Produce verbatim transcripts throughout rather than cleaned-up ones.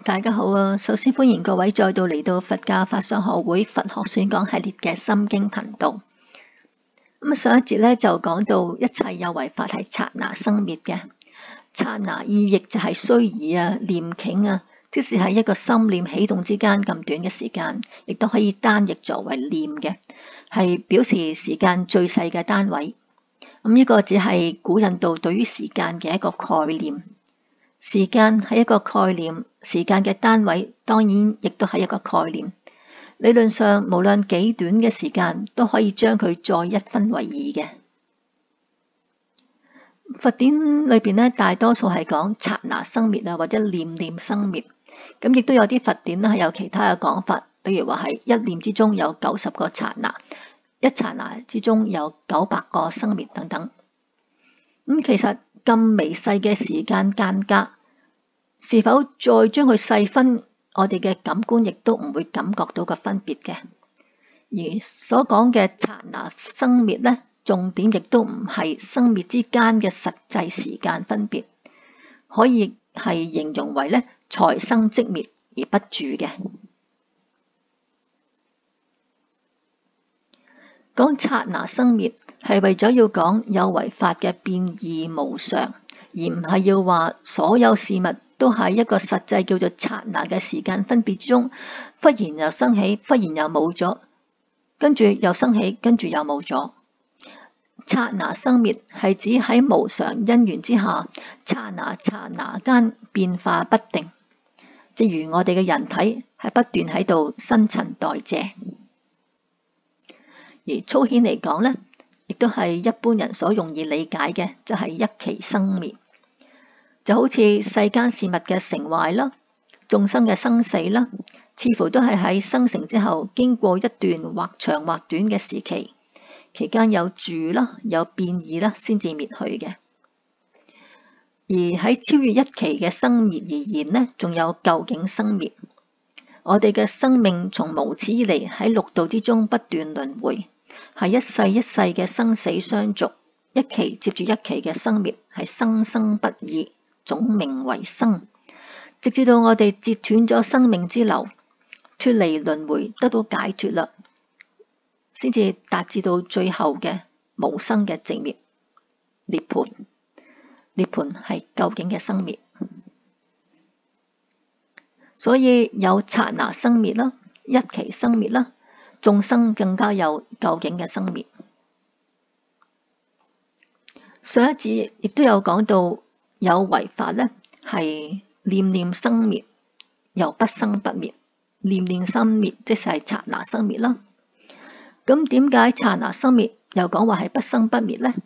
大家好啊！首先歡迎各位再度嚟到佛教法相學會佛學選講系列嘅心經頻道。咁上一節咧就講到一切有為法係剎那生滅嘅。剎那意譯就係須臾啊、念頃啊，即使係一個心念起動之間咁短嘅時間，亦都可以單譯作為念嘅，係表示時間最細嘅單位。咁呢個只係古印度對於時間嘅一個概念。時間係一個概念，時間嘅單位當然亦都係一個概念。理論上，無論幾短嘅時間，都可以將佢再一分為二嘅。佛典裏邊咧，大多數係講剎那生滅啊，或者念念生滅。咁亦都有啲佛典咧係有其他嘅講法，比如話係一念之中有九十個剎那，一剎那之中有九百個生滅等等。咁其實咁微細嘅時間間隔，是否再將佢細分，我哋嘅感官亦都唔會感覺到個分別嘅。而所講嘅剎那生滅呢，重點亦都唔係生滅之間嘅實際時間分別，可以係形容為呢才生即滅而不住嘅。講剎那生滅係為咗要講有為法嘅變異無常，而唔係要話所有事物都喺一個實際叫做剎那嘅時間分別之中，忽然又生起，忽然又冇咗，跟住又生起，跟住又冇咗。剎那生滅係指喺無常因緣之下，剎那剎那間變化不定，正如我哋嘅人體係不斷喺度新陳代謝。而粗顯嚟講呢，亦都係一般人所容易理解嘅，就係一期生滅，就好似世間事物嘅成壞啦，眾生嘅生死啦，似乎都係喺生成之後，經過一段或長或短嘅時期，期間有住啦，有變異啦，先至滅去嘅。而喺超越一期嘅生滅而言呢，仲有究竟生滅。我哋嘅生命從無始以嚟喺六道之中不斷輪迴，係一世一世嘅生死相續，一期接住一期嘅生滅，係生生不已，總名為生。直至到我哋截斷咗生命之流，脫離輪迴，得到解脫啦，先至達至到最後嘅無生嘅寂滅涅槃。涅槃係究竟嘅生滅。所以有剎那生滅啦，一期生滅啦，眾生更加有究竟嘅生滅。上一節亦都有講到有為法呢係念念生滅，又不生不滅。念念生滅即係剎那生滅啦。咁點解剎那生滅又講話係不生不滅呢？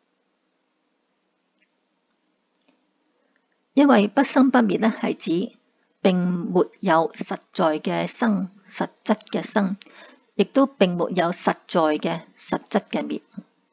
因為不生不滅呢係指並沒有實在嘅生，實質嘅生，亦都並沒有實在嘅實質嘅滅。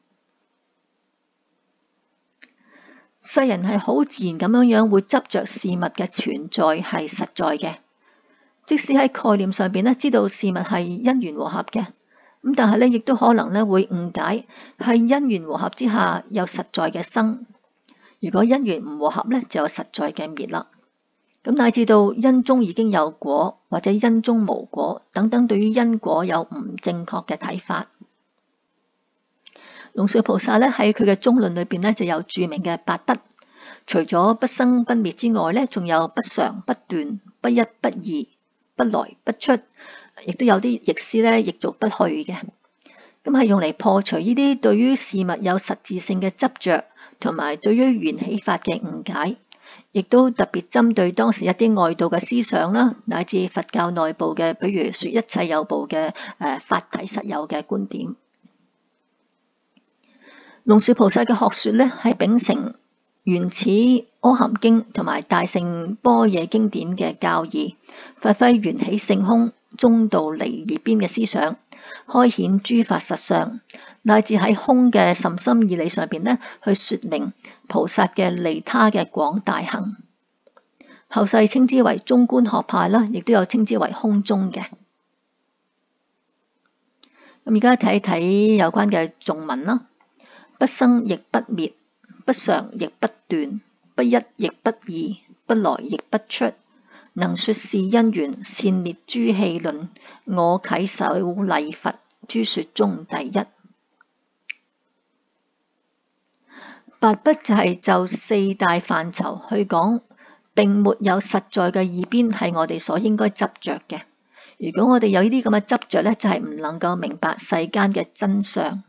世人係好自然咁樣樣會執着事物嘅存在係實在嘅，即使喺概念上邊咧知道事物係因緣和合嘅，咁但係咧亦都可能咧會誤解係因緣和合之下有實在嘅生，如果因緣唔和合咧就有實在嘅滅啦。咁乃至到因中已經有果，或者因中無果等等，對於因果有唔正確嘅睇法。龍樹菩薩咧喺佢嘅中論裏邊咧就有著名嘅八不，除咗不生不滅之外咧，仲有不常不斷、不一不二、不來不出，亦都有啲譯師咧譯做不去嘅。咁係用嚟破除呢啲對於事物有實質性嘅執着，同埋對於緣起法嘅誤解。亦都特別針對當時一啲外道嘅思想啦，乃至佛教內部嘅，比如說一切有部嘅誒法體實有嘅觀點。龍樹菩薩嘅學說呢，係秉承原始阿含經同埋大乘般若經典嘅教義，發揮緣起性空、中道離二邊嘅思想，開顯諸法實相，乃至喺空嘅甚深義理上邊呢，去說明菩薩嘅利他嘅廣大行。後世稱之為中觀學派啦，亦都有稱之為空中嘅。咁而家睇一睇有關嘅頌文啦。不生亦不滅，不常亦不斷，不一亦不二，不來亦不出， 能說是因緣，善滅諸戲論，我稽首禮佛，諸說中第一。八不就係就四大範疇去講，並沒有實在嘅二邊係我哋所應該執着嘅。如果我哋有呢啲咁嘅執着呢，就係唔能夠明白世間嘅真相。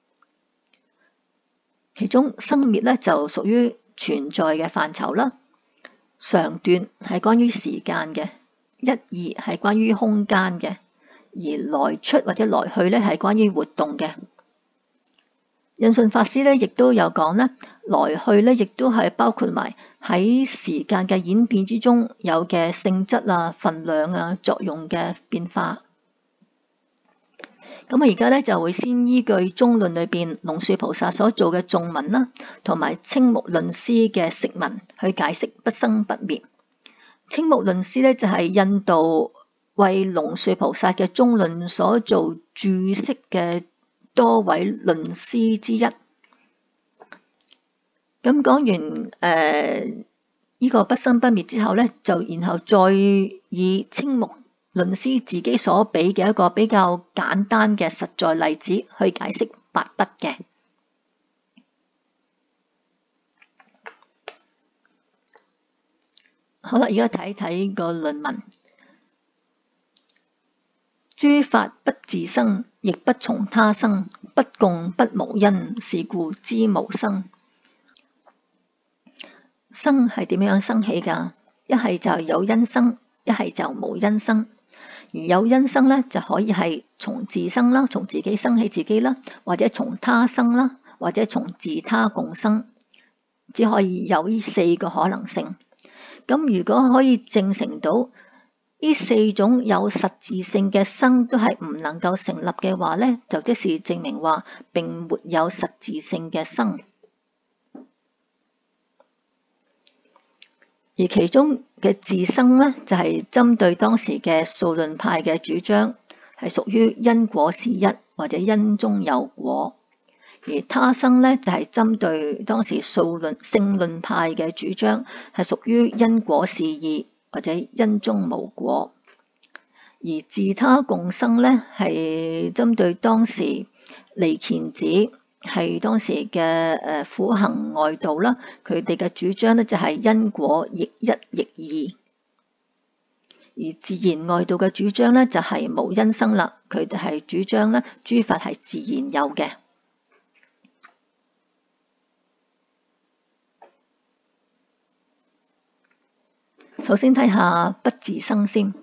其中生滅呢，就屬於存在嘅範疇啦，常斷係關於時間嘅，一二係關於空間嘅，而來出或者來去呢，係關於活動嘅。印順法師呢，亦都有講呢，來去呢，亦都係包括埋喺時間嘅演變之中有嘅性質啊、分量啊、作用嘅變化。咁啊，而家呢，就會先依據中論裏邊龍樹菩薩所做嘅頌文啦，同埋青木論師嘅釋文去解釋不生不滅。青木論師呢，就係印度為龍樹菩薩嘅中論所做注釋嘅多位論師之一。咁講完誒呢、呃這個不生不滅之後呢，就然後再以青木論師自己所俾嘅一個比較簡單嘅實在例子去解釋八不嘅。好啦，而家睇睇個論文。諸法不自生，亦不從他生，不共不無因，是故知無生。生係點樣生起㗎？一係就有因生，一係就無因生。而有因生呢，就可以係從自生啦，從自己生起自己啦，或者從他生啦，或者從自他共生，只可以有呢四個可能性。咁如果可以證成到呢四種有實質性嘅生都係唔能夠成立嘅話呢，就即是證明話並沒有實質性嘅生。而其中嘅自生呢，就係針對當時嘅數論派嘅主張，係屬於因果是一或者因中有果；而他生呢，就係針對當時數論性論派嘅主張，係屬於因果是二或者因中無果。而自他共生呢，係針對當時離乾子係當時嘅誒苦行外道啦，佢哋嘅主張呢，就係因果亦一亦二。而自然外道嘅主張呢，就係無因生啦，佢哋係主張呢，諸法係自然有嘅。首先睇下不自生先。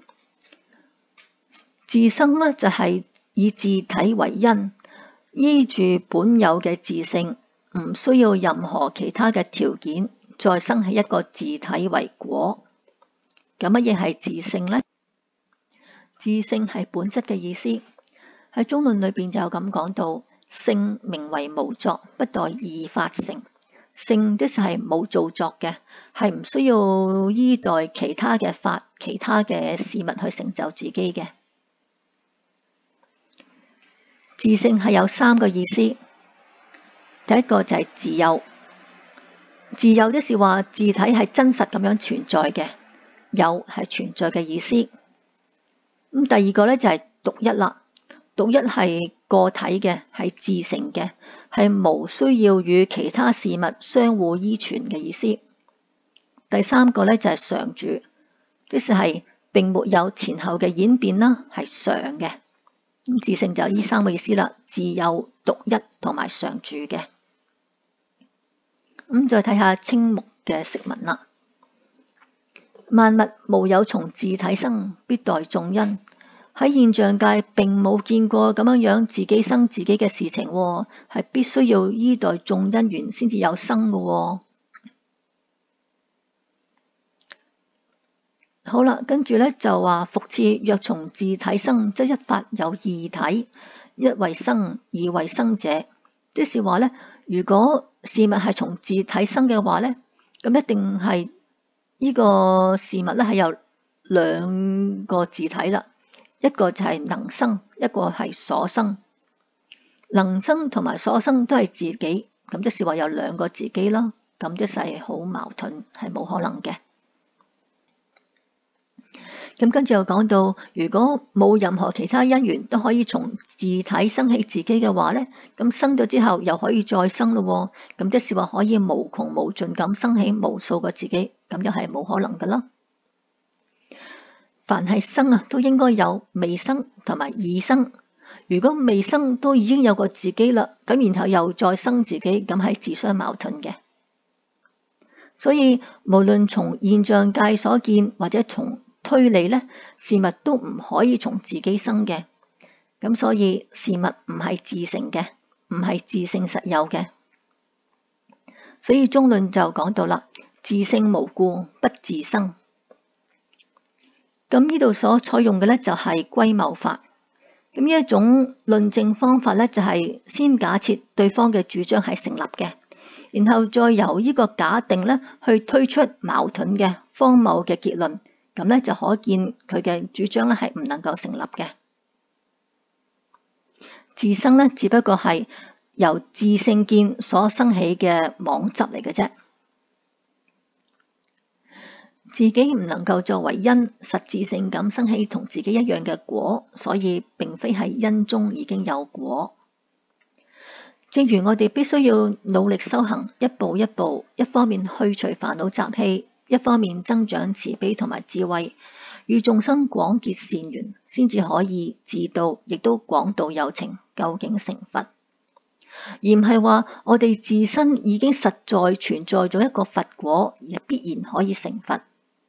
自生呢，就係以自體為因，依住本有嘅自性，唔需要任何其他嘅條件，再生起一個自體為果。咁乜嘢係自性呢？自性係本質嘅意思，喺中論裏邊就有咁講到，性名為無作，不待二法成。性即係冇造作嘅，係唔需要依待其他嘅法、其他嘅事物去成就自己嘅。自性係有三個意思，第一個就係自有，自有即是話自體係真實咁樣存在嘅，有係存在嘅意思。咁第二個呢，就係獨一啦，獨一係個體嘅，係自成嘅，係無需要與其他事物相互依存嘅意思。第三個呢，就係常住，即是係並沒有前後嘅演變啦，係常嘅。咁自性就係呢三個意思啦，自有、獨一同埋常住嘅。咁再睇下青木嘅釋文啦。萬物無有從自體生，必待眾因。喺現象界並冇見過咁樣樣自己生自己嘅事情，係必須要依待眾因緣先至有生嘅。好啦，跟住呢就話復次，若從自體生，則一法有二體，一為生，二為生者。即是話呢，如果事物係從自體生嘅話呢，咁一定係呢個事物呢係有兩個自體啦，一個就係能生，一個係所生。能生同埋所生都係自己，咁即是話有兩個自己啦，咁即係好矛盾，係冇可能嘅。 咁跟住又講到，如果冇任何其他因緣都可以從自體生起自己嘅話呢，咁生咗之後又可以再生咯，咁即是話可以無窮無盡咁生起無數個自己，咁又係冇可能噶啦。凡係生啊，都應該有未生同埋已生。如果未生都已經有個自己啦，咁然後又再生自己，咁係自相矛盾嘅。所以無論從現象界所見或者從推理呢，事物都唔可以從自己生嘅。咁所以事物唔係自成嘅，唔係自性實有嘅。所以中論就講到啦，自性無故不自生。咁呢度所採用嘅呢，就係歸謬法。咁呢一種論證方法呢，就係先假設對方嘅主張係成立嘅，然後再由呢個假定呢去推出矛盾嘅荒謬嘅結論，咁呢就可見佢嘅主張呢係唔能夠成立嘅。自生呢，只不過係由自性見所生起嘅妄執嚟嘅啫。自己唔能夠作為因，實質性咁生起同自己一樣嘅果，所以並非係因中已經有果。正如我哋必須要努力修行，一步一步，一方面去除煩惱習氣，一方面增長慈悲同埋智慧，與眾生廣結善緣，先至可以自度，亦都廣度有情，究竟成佛。而唔係話我哋自身已經實在存在咗一個佛果，而必然可以成佛。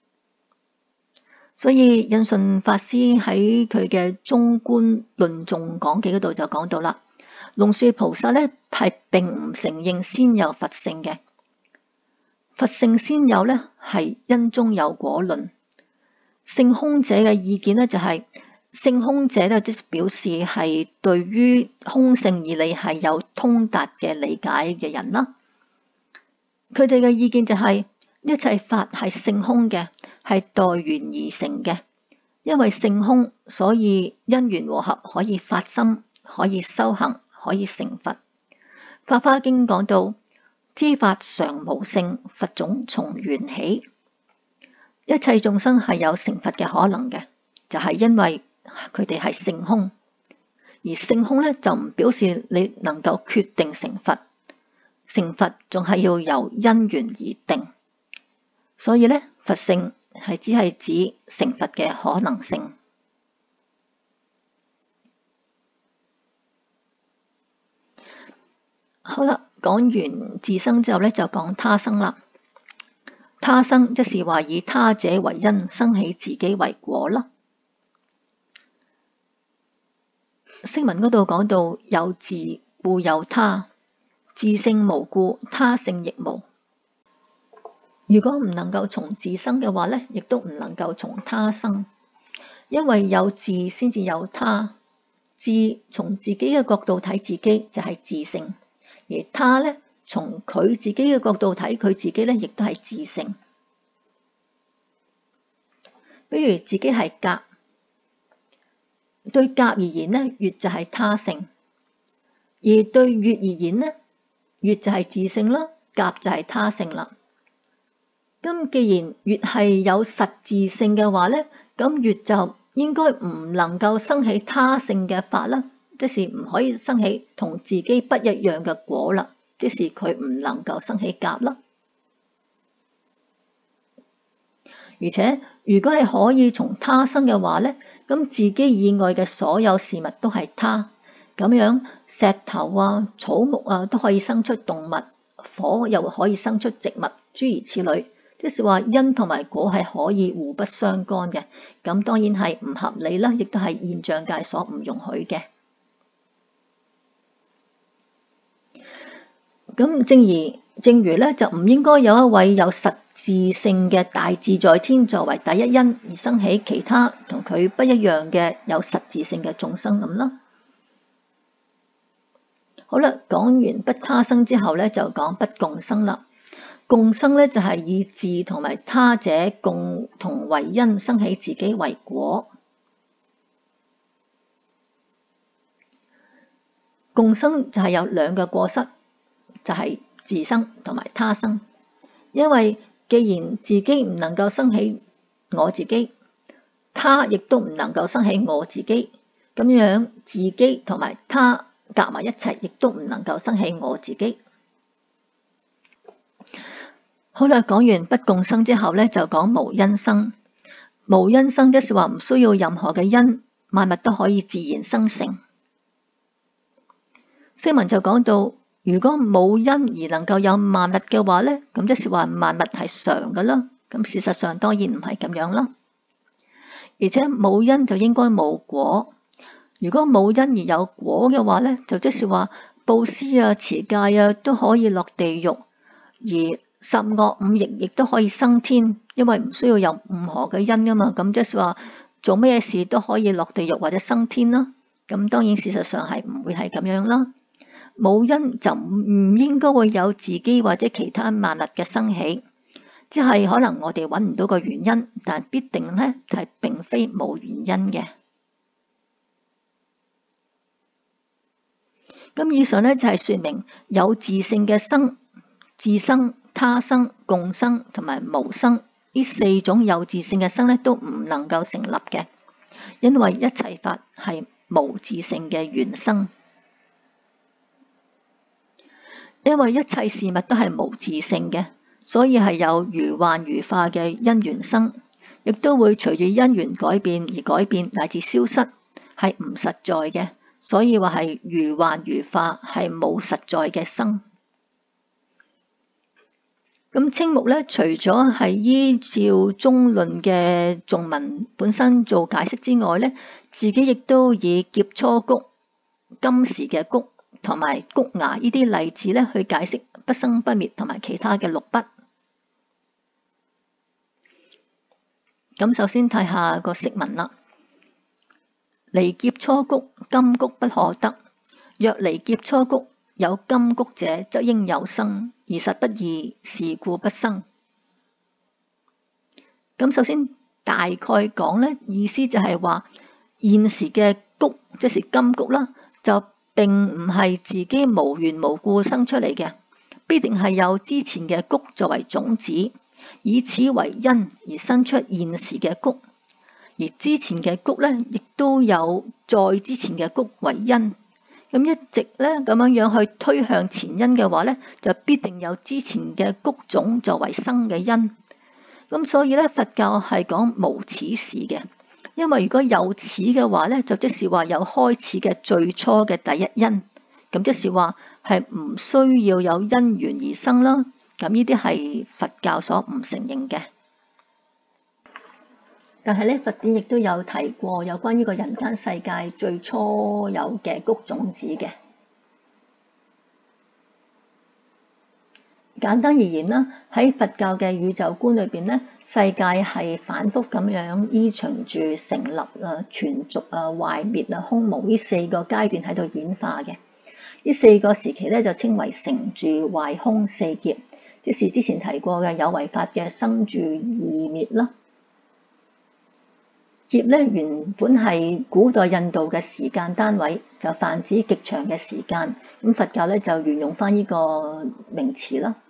所以印順法師喺佢嘅中觀論頌講記嗰度就講到啦，龍樹菩薩呢係並唔承認先有佛性嘅，佛性先有呢係因中有果論。性空者嘅意見呢就係、是、性空者呢即表示係對於空性義理係有通達嘅理解嘅人啦。佢哋嘅意見就係、是、一切法係性空嘅，係待緣而成嘅，因為性空，所以因緣和合可以發心，可以修行，可以成佛。法華經講到，知法常無性，佛種從緣起。一切眾生係有成佛嘅可能嘅，就係、是、因為佢哋係性空，而性空呢，就唔表示你能夠決定成佛，成佛仲係要由因緣而定。所以呢，佛性係只係指成佛嘅可能性。好啦，講完自生之後呢，就講他生啦。他生即是話以他者為因，生起自己為果啦。釋文嗰度講到，有自故有他，自性無故，他性亦無。如果唔能夠從自生嘅話呢，亦都唔能夠從他生，因為有自先至有他。自從自己嘅角度睇自己就係自性，而他呢，從佢自己嘅角度睇佢自己呢，亦都係自性。比如自己係甲，對甲而言呢，乙就係他性；而對乙而言呢，乙就係自性啦，甲就係他性啦。咁既然乙係有實自性嘅話呢，咁乙就應該唔能夠生起他性嘅法啦，即是唔可以生起同自己不一樣嘅果啦，即是佢唔能夠生起甲啦。而且如果係可以從他生嘅話呢，咁自己以外嘅所有事物都係他，咁樣石頭啊、草木啊都可以生出動物，火又可以生出植物，諸如此類。即是話因同埋果係可以互不相干嘅，咁當然係唔合理啦，亦都係現象界所唔容許嘅。咁正如正如咧，就唔應該有一位有實自性嘅大自在天作為第一因，而生起其他同佢不一樣嘅有實自性嘅眾生咁啦。好啦，講完不他生之後咧，就講不共生啦。共生咧就係以自同埋他者共同為因，生起自己為果。共生就係有兩個過失，就係自生同埋他生。因為既然自己唔能夠生起我自己， 他亦都唔能夠生起我自己，咁樣自己同埋他夾埋一齊，亦都唔能夠生起我自己。好啦，講完不共生之後呢，就講無因生。無因生即是話唔需要任何嘅因，萬物都可以自然生成。釋文就講到，如果冇因而能夠有萬物嘅話呢，咁即是話萬物係常嘅啦。咁事實上當然唔係咁樣啦。而且冇因就應該冇果。如果冇因而有果嘅話呢，就即是話布施啊、持戒啊都可以落地獄，而十惡五逆亦都可以生天，因為唔需要有任何嘅因噶嘛。咁即是話做咩事都可以落地獄或者生天啦。咁當然事實上係唔會係咁樣啦。冇因就唔應該會有自己或者其他萬物嘅生起，即係可能我哋揾唔到個原因，但必定呢係並非冇原因嘅。咁以上呢就係說明有自性嘅生、自生、他生、共生同埋無生呢四種有自性嘅生呢都唔能夠成立嘅，因為一切法係無自性嘅緣生。因為一切事物都係無自性嘅，所以係有如幻如化嘅因緣生，亦都會隨住因緣改變而改變乃至消失，係唔實在嘅。所以話係如幻如化，係冇實在嘅生。咁青目呢，除咗係依照中論嘅頌文本身做解釋之外呢，自己亦都以劫初谷、今時嘅谷同埋谷芽呢啲例子呢去解釋不生不滅同埋其他嘅六不。咁首先睇下個釋文啦。離劫初谷，今谷不可得。若離劫初谷，有今谷者，則應有生，而實不異，是故不生。咁首先大概講呢，意思就係話現時嘅谷，即是今谷啦，就並唔係自己無緣無故生出嚟嘅，必定係有之前嘅谷作為種子，以此為因而生出現時嘅谷。而之前嘅谷呢，亦都有再之前嘅谷為因，咁一直呢咁樣樣去推向前因嘅話呢，就必定有之前嘅谷種作為生嘅因。咁所以呢，佛教係講無始時嘅，因為如果有始嘅話呢，就即是話有開始嘅最初嘅第一因，咁即是話係唔需要有因緣而生啦。咁呢啲係佛教所唔承認嘅。但係咧，佛典亦都有提過有關於個人間世界最初有嘅谷種子嘅。簡單而言啦，喺佛教嘅宇宙觀裏邊咧，世界係反覆咁樣依循住成立啊、存續啊、壞滅啊、空無呢四個階段喺度演化嘅。呢四個時期咧就稱為成住壞空四劫，即是之前提過嘅有為法嘅生住異滅啦。劫咧原本係古代印度嘅時間單位，就泛指極長嘅時間。咁佛教咧就沿用翻呢個名詞啦。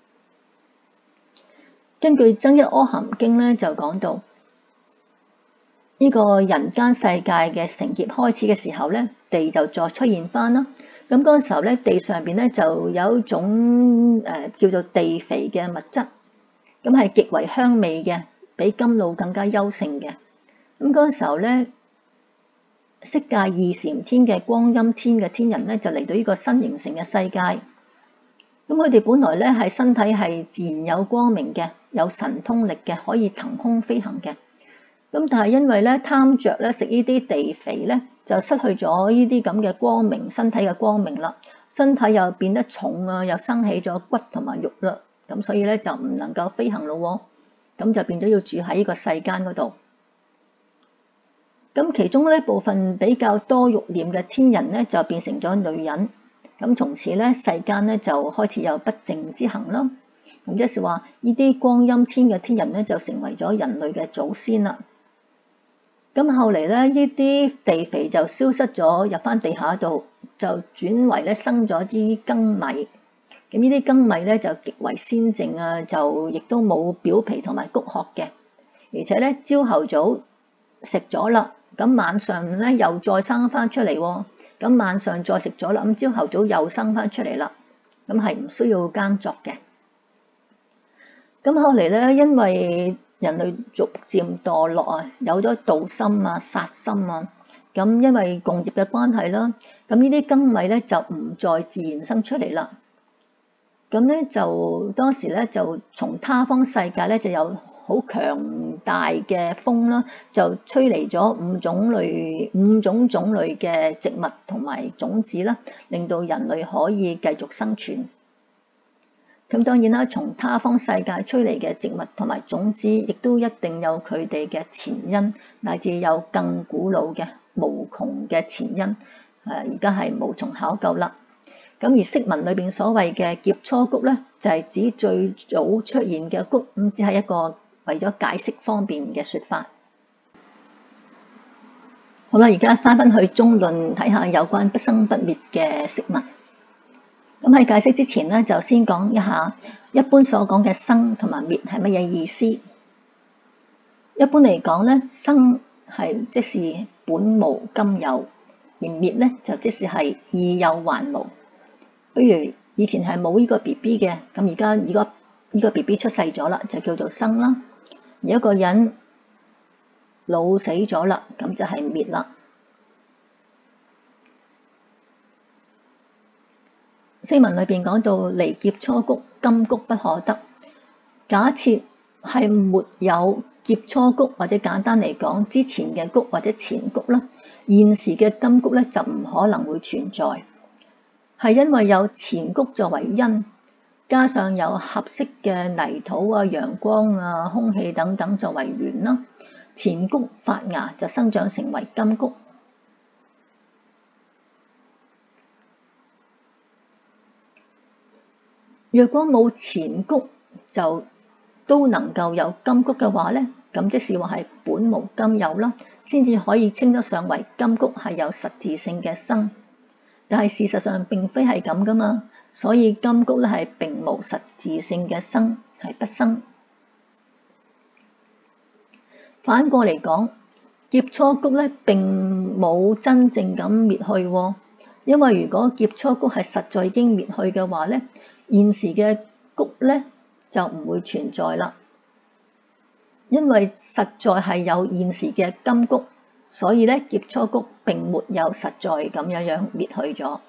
根據《增一阿含經》咧就講到，呢、這個人間世界嘅成劫開始嘅時候咧，地就再出現翻啦。咁嗰個時候咧，地上邊咧就有一種誒、呃、叫做地肥嘅物質，咁係極為香味嘅，比甘露更加優勝嘅。咁嗰個時候咧，色界二禪天嘅光音天嘅天人咧，就嚟到呢個新形成嘅世界。咁佢哋本來咧係身體係自然有光明嘅，有神通力嘅，可以騰空飛行嘅。咁但係因為咧貪着咧食呢啲地肥咧，就失去咗呢啲咁嘅光明，身體嘅光明啦，身體又變得重啊，又生起咗骨同埋肉啦。咁所以咧就唔能夠飛行咯，咁就變咗要住喺呢個世間嗰度。咁其中呢部分比較多欲念嘅天人咧，就變成咗女人。咁從此咧，世間咧就開始有不淨之行啦。咁即係話，呢啲光音天嘅天人咧，就成為咗人類嘅祖先啦。咁後嚟咧，呢啲地肥就消失咗，入翻地下度，就轉為咧生咗啲粳米。咁呢啲粳米咧就極為鮮淨啊，就亦都冇表皮同埋谷殼嘅，而且咧朝頭早食咗啦，咁晚上咧又再生翻出嚟喎，咁晚上再食咗啦，咁朝頭早又生翻出嚟啦，咁係唔需要耕作嘅。咁後嚟咧，因為人類逐漸墮落啊，有咗盜心啊、殺心啊，咁因為共業嘅關係啦，咁呢啲粳米咧就唔再自然生出嚟啦。咁咧就當時咧就從他方世界咧就有好強大嘅風啦，就吹嚟咗五種類五種種類嘅植物同埋種子啦，令到人類可以繼續生存。咁當然啦，從他方世界吹嚟嘅植物同埋種子，亦都一定有佢哋嘅前因，乃至有更古老嘅無窮嘅前因。誒，而家係無從考究啦。咁而釋文裏邊所謂嘅劫初谷咧，就係指最早出現嘅谷，咁只係一個為咗解釋方便嘅説法。好啦，而家翻返去中論睇下有關不生不滅嘅釋文。咁喺解釋之前咧，就先講一下一般所講嘅生同埋滅係乜嘢意思。一般嚟講咧，生係即是本無今有，而滅咧就即是係已有還無。比如以前係冇呢個 B B 嘅，咁而家如果呢個 B B 出世咗啦，就叫做生啦。而一個人老死咗啦，咁就係滅啦。釋文裏邊講到離劫初谷，今谷不可得。假設係沒有劫初谷，或者簡單嚟講，之前嘅谷或者前谷啦，現時嘅今谷咧就唔可能會存在。係因為有前谷作為因，加上有合適嘅泥土啊、陽光啊、空氣等等作為緣啦，前谷發芽就生長成為今谷。若果冇前谷就都能夠有今谷嘅話咧，咁即是話係本無今有啦，先至可以稱得上為今谷係有實質性嘅生。但係事實上並非係咁噶嘛，所以今谷咧係並無實質性嘅生，係不生。反過嚟講，劫初谷咧並冇真正咁滅去喎，因為如果劫初谷係實在已經滅去嘅話咧，現時嘅谷咧就唔會存在啦，因為實在係有現時嘅今谷。所以咧，劫初谷並沒有實在咁樣樣滅去咗。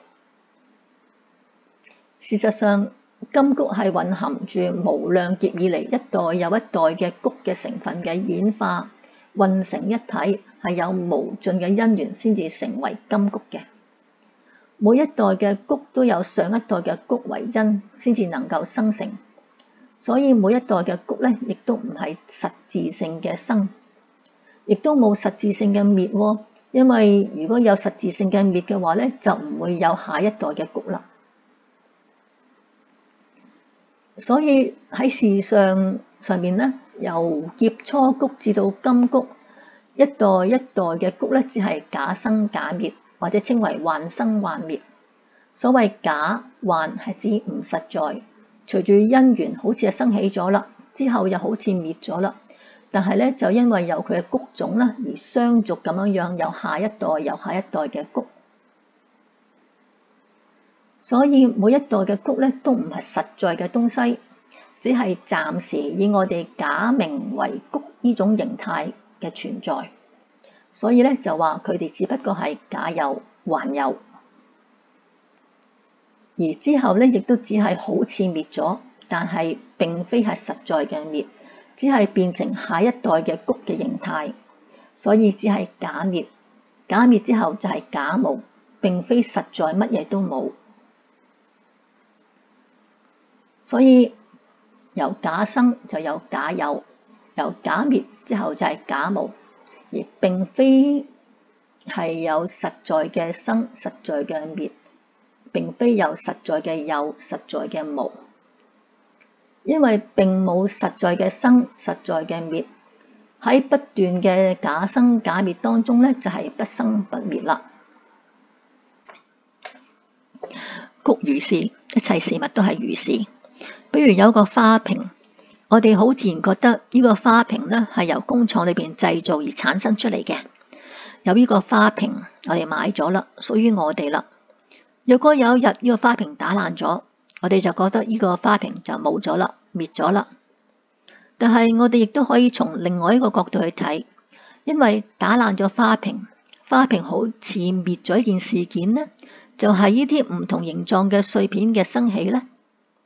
事實上，今谷係蘊含住無量劫以嚟一代又一代嘅谷嘅成分嘅演化，混成一體，係有無盡嘅因緣先至成為今谷嘅。每一代嘅谷都有上一代嘅谷為因，先至能夠生成。所以每一代嘅谷咧，亦都唔係實質性嘅生。亦都冇實質性嘅滅喎，因為如果有實質性嘅滅嘅話咧，就唔會有下一代嘅谷啦。所以喺事上上面咧，由劫初谷至到今谷，一代一代嘅谷咧，只係假生假滅，或者稱為幻生幻滅。所謂假幻係指唔實在，隨住因緣好似係生起咗啦，之後又好似滅咗啦。但係咧，就因為有佢嘅谷種啦，而相續咁樣樣，有下一代有下一代嘅谷。所以每一代嘅谷咧，都唔係實在嘅東西，只係暫時以我哋假名為谷呢種形態嘅存在。所以咧，就話佢哋只不過係假有還有，而之後咧，亦都只係好似滅咗，但係並非係實在嘅滅。只係變成下一代嘅谷嘅形態，所以只係假滅。假滅之後就係假無，並非實在乜嘢都冇。所以由假生就有假有，由假滅之後就係假無，而並非係有實在嘅生、實在嘅滅，並非有實在嘅有、實在嘅無。因為並冇實在嘅生、實在嘅滅，喺不斷嘅假生假滅當中咧，就係不生不滅啦。谷如是，一切事物都係如是。比如有個花瓶， 我哋好自然覺得呢個花瓶呢係由工廠裏邊製造而產生出嚟嘅。有呢個花瓶，我哋買咗啦，屬於我哋啦。若果有一日呢個花瓶打爛咗，我哋就覺得呢個花瓶就冇咗啦，滅咗啦。但係我哋亦都可以從另外一個角度去睇，因為打爛咗花瓶，花瓶好似滅咗一件事件呢，就係呢啲唔同形狀嘅碎片嘅升起呢。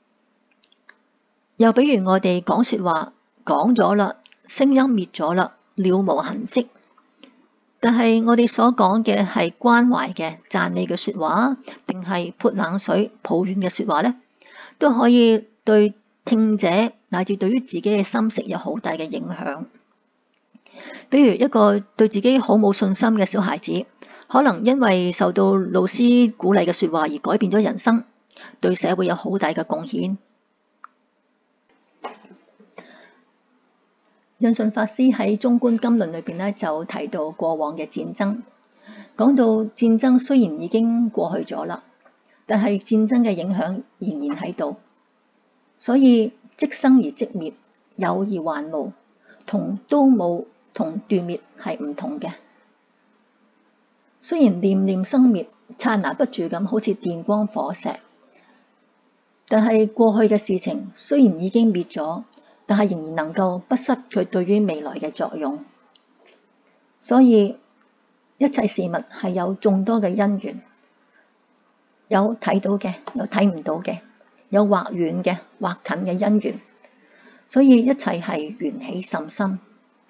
又比如我哋講說話講咗啦，聲音滅咗啦，了無痕跡。但係我哋所講嘅係關懷嘅讚美嘅說話，定係潑冷水抱怨嘅說話呢，都可以對聽者乃至對於自己嘅心識有好大嘅影響。比如一個對自己好冇信心嘅小孩子，可能因為受到老師鼓勵嘅說話而改變咗人生，對社會有好大嘅貢獻。印順法師喺《中觀金論》裏邊呢，就提到過往嘅戰爭，講到戰爭雖然已經過去咗啦，但係戰爭嘅影響仍然喺度，所以即生而即滅，有而還無，同都冇同斷滅係唔同嘅。雖然念念生滅，剎那不住咁，好似電光火石，但係過去嘅事情雖然已經滅咗，但係仍然能夠不失佢對於未來嘅作用。所以一切事物係有眾多嘅因緣，有睇到嘅，有睇唔到嘅，有或遠嘅或近嘅因緣，所以一切係緣起甚深。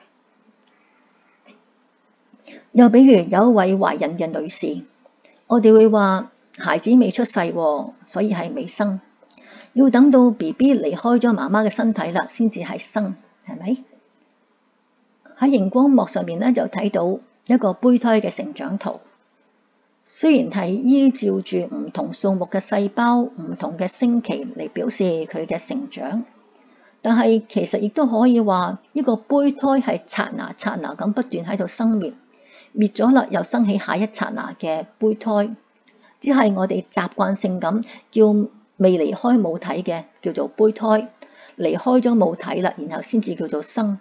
又比如有一位懷孕嘅女士，我哋會話孩子未出世，所以係未生，要等到 B B 離開咗媽媽嘅身體啦，先至係生，係咪？喺熒光幕上面咧就睇到一個胚胎嘅成長圖，雖然係依照住唔同數目嘅細胞、唔同嘅星期嚟表示佢嘅成長，但係其實亦都可以話呢個胚胎係剎那剎那咁不斷喺度生滅。滅咗啦，又生起下一剎那嘅胚胎，只係我哋習慣性咁叫未離開母體嘅叫做胚胎，離開咗母體啦，然後先至叫做生。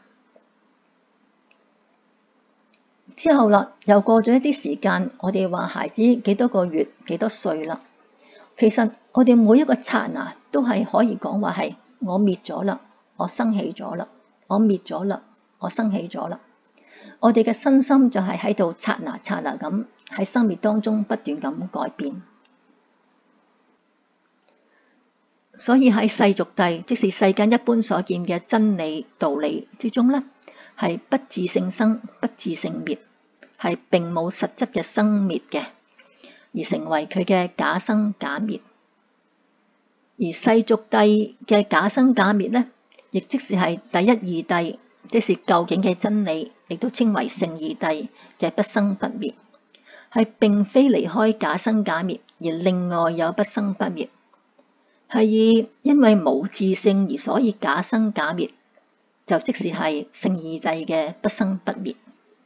之後啦，又過咗一啲時間，我哋話孩子幾多個月、幾多歲啦。其實我哋每一個剎那都係可以講話係我滅咗啦，我生起咗啦，我滅咗啦，我生起咗啦。我哋嘅身心就係喺度剎那剎那咁喺生滅當中不斷咁改變，所以喺世俗諦，即是世間一般所見嘅真理道理之中呢，係不自性生，不自性滅，係並冇實質嘅生滅嘅，而成為佢嘅假生假滅。而世俗諦嘅假生假滅呢，亦即是係第一義諦，即是究竟嘅真理，亦都稱為勝義諦嘅不生不滅，係並非離開假生假滅，而另外有不生不滅，係以因為冇自性而所以假生假滅，就即是係勝義諦嘅不生不滅。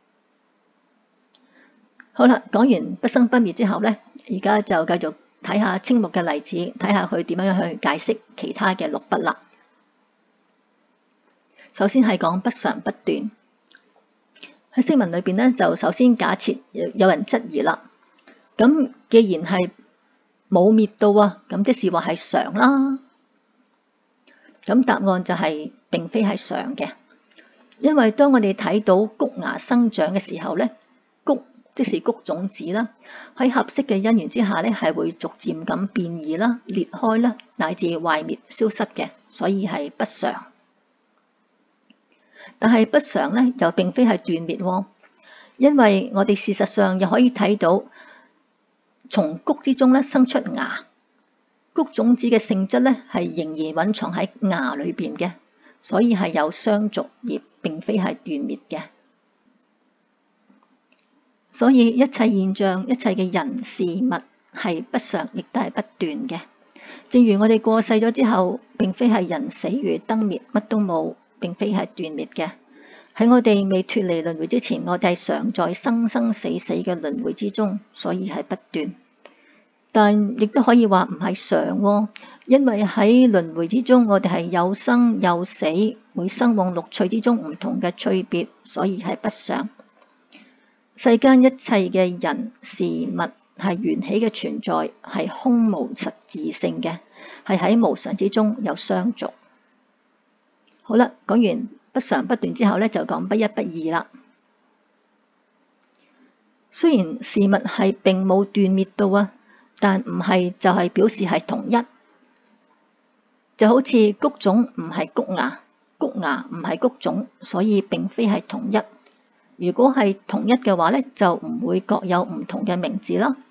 好啦，講完不生不滅之後呢，而家就繼續睇下青木嘅例子，睇下佢點樣去解釋其他嘅六不啦。首先係講不常不斷。喺釋文裏邊呢，就首先假設有人質疑啦。咁既然係冇滅到啊，咁即是話係常啦。咁答案就係並非係常嘅，因為當我哋睇到谷芽生長嘅時候呢，谷即是谷種子啦，喺合適嘅因緣之下呢，係會逐漸咁變異啦、裂開啦，乃至壞滅消失嘅，所以係不常。但係不常呢，又並非係斷滅喎，因為我哋事實上又可以睇到，從谷之中咧生出芽，谷種子嘅性質咧係仍然蘊藏喺芽裏邊嘅，所以係有相續而並非係斷滅嘅。所以一切現象、一切嘅人事物係不常，亦都係不斷嘅。正如我哋過世咗之後，並非係人死如燈滅，乜都冇。並非係斷滅嘅，喺我哋未脫離輪迴之前，我哋係常在生生死死嘅輪迴之中，所以係不斷。但亦都可以話唔係常喎， 因為喺輪迴之中，我哋係有生有死，會生往六趣之中唔同嘅趣別，所以係不常。世間一切嘅人事物係緣起嘅存在，係空無實自性嘅，係喺無常之中有相續。好啦，講完不常不斷之後呢，就講不一不二啦。雖然事物係並冇斷滅到啊，但唔係就係表示係統一。就好似穀種唔係穀芽，穀芽唔係穀種，所以並非係統一。如果係統一嘅話呢，就唔會各有唔同嘅名字啦。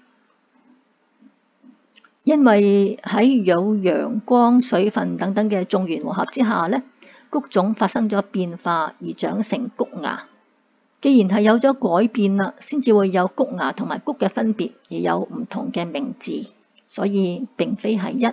因為喺有陽光、水分等等嘅眾緣和合之下呢，穀種發生咗變化而長成穀芽。既然係有咗改變啦，先至會有穀芽同埋穀嘅分別，而有唔同嘅名字，所以並非係一。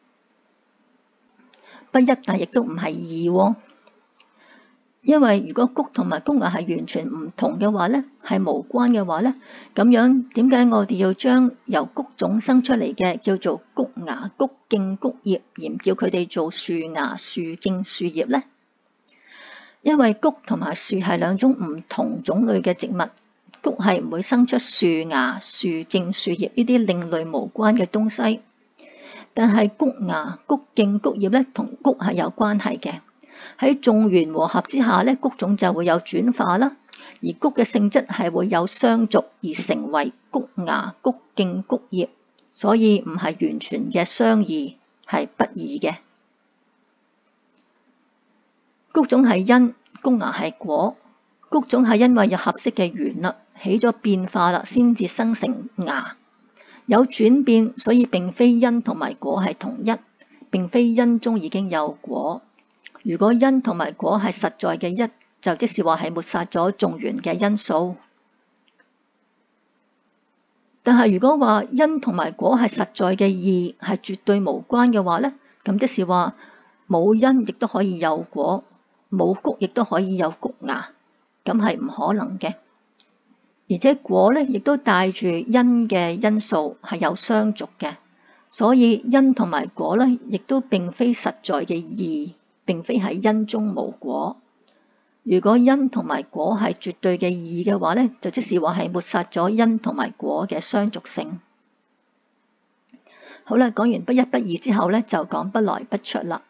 不一，但亦都唔係二喎。因為如果穀同埋穀芽係完全唔同嘅話呢，係無關嘅話呢，咁樣點解我哋要將由穀種生出嚟嘅叫做穀芽、穀莖、穀葉，而唔叫佢哋做樹芽、樹莖、樹葉呢？因為穀同埋樹係兩種唔同種類嘅植物，穀係唔會生出樹芽、樹莖、樹葉呢啲另類無關嘅東西。但係穀芽、穀莖、穀葉咧，同穀係有關係嘅。喺眾緣和合之下咧，穀種就會有轉化啦。而穀嘅性質係會有相續而成為穀芽、穀莖、穀葉，所以唔係完全嘅相異，係不異嘅。穀種係因，穀芽係果。穀種係因為有合適嘅緣啦，起咗變化啦，先至生成芽。有轉變，所以並非因同埋果係同一，並非因中已經有果。如果因同埋果係實在嘅一，就即是話係抹殺咗眾緣嘅因素。但係如果話因同埋果係實在嘅二，係絕對無關嘅話呢，咁即是話冇因亦都可以有果，冇穀亦都可以有穀芽，咁係唔可能嘅。而且果呢亦都帶住因嘅因素，係有相續嘅，所以因同埋果呢亦都並非實在嘅二，並非係因中無果。如果因同埋果係絕對嘅二嘅話呢，就即是話係抹殺咗因同埋果嘅相續性。好啦，講完不一不二之後呢，就講不來不出啦。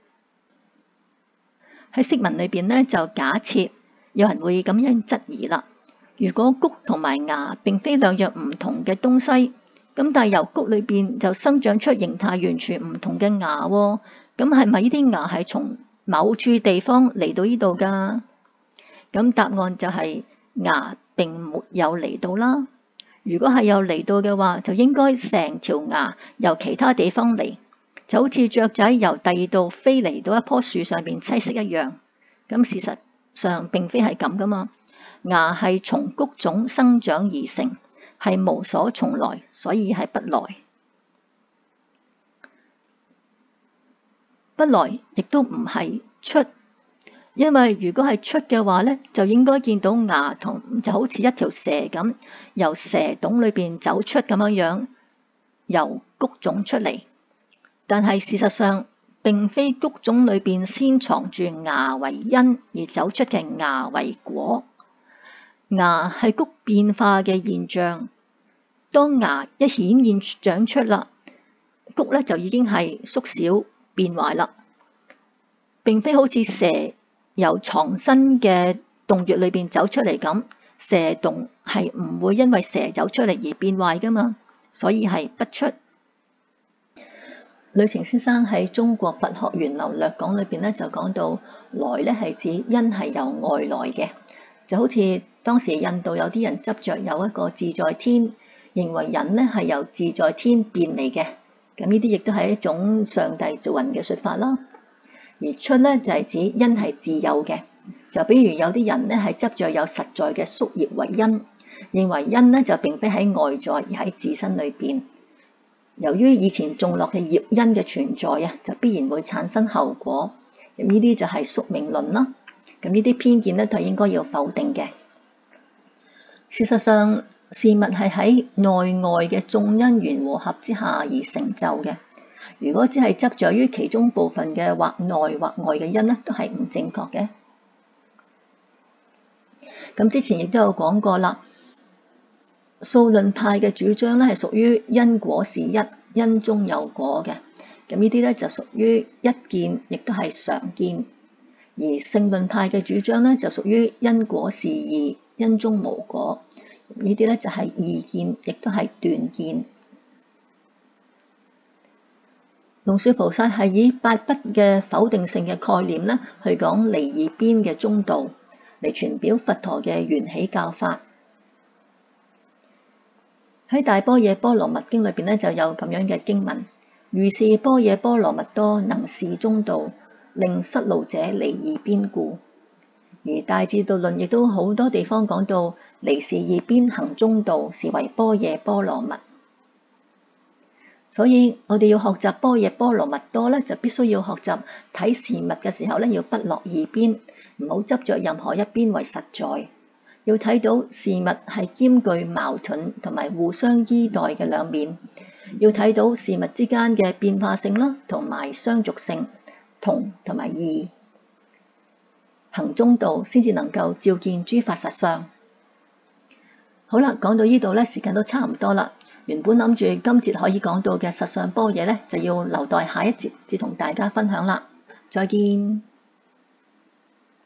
喺釋文裏邊呢，就假設有人會咁樣質疑啦。如果穀同埋芽並非兩樣唔同嘅東西，咁但係由穀裏邊就生長出形態完全唔同嘅芽喎，咁係咪呢啲芽係從某處地方嚟到呢度㗎？咁答案就係芽並沒有嚟到啦。如果係有嚟到嘅話，就應該成條芽由其他地方嚟，就好似雀仔由第二度飛嚟到一棵樹上面棲息一樣。咁事實上並非係咁㗎嘛。芽係從穀種生長而成，係無所從來，所以係不來。不來亦都唔係出，因為如果係出嘅話呢，就應該見到芽同就好似一條蛇咁，由蛇洞裏邊走出咁樣樣，由穀種出嚟。但係事實上並非穀種裏邊先藏住芽為因，而走出嘅芽為果。芽係穀變化嘅現象，當芽一顯現長出啦，穀咧就已經係縮小變壞啦，並非好似蛇由藏身嘅洞穴裏邊走出嚟咁，蛇洞係唔會因為蛇走出嚟而變壞噶嘛，所以係不出。呂澄先生喺中國佛學源流略講裏邊咧就講到，來咧係指因係由外來嘅，就好似當時印度有啲人執着有一個自在天，認為人咧係由自在天變嚟嘅，咁呢啲亦都係一種上帝造人嘅說法啦。而出咧就係指因係自有嘅，就比如有啲人咧係執着有實在嘅宿業為因，認為因咧就並非喺外在而喺自身裏邊。由於以前種落嘅業因嘅存在啊，就必然會產生後果，咁呢啲就係宿命論啦。咁呢啲偏見咧就應該要否定嘅。事實上，事物係喺內外嘅眾因緣和合之下而成就嘅。 如果只係執着於其中部分嘅或內或外嘅因呢，都係唔正確嘅。咁之前亦都有講過啦，數論派嘅主張咧係屬於因果是一，因中有果嘅。咁呢啲咧就屬於一見，亦都係常見。而性論派嘅主張咧就屬於因果是二，因中無果。呢啲咧就係二見，亦都係斷見。龍樹菩薩係以八不嘅否定性嘅概念咧，去講離二邊嘅中道，嚟傳表佛陀嘅緣起教法。喺大般若波羅蜜經裏邊咧就有咁樣嘅經文：如是般若波羅蜜多能示中道，令失路者離二邊故。而大智度論亦都好多地方講到離是二邊行中道，是為般若波羅蜜。所以我哋要學習般若波羅蜜多咧，就必須要學習睇事物嘅時候咧，要不落二邊，唔好執着任何一邊為實在。要睇到事物係兼具矛盾同埋互相依代嘅兩面，要睇到事物之間嘅變化性啦，同埋相續性，同同埋異。行中道先至能夠照見諸法實相。好啦，講到呢度咧，時間都差唔多啦。原本諗住今節可以講到嘅實相般若咧，就要留待下一節至同大家分享啦。再見。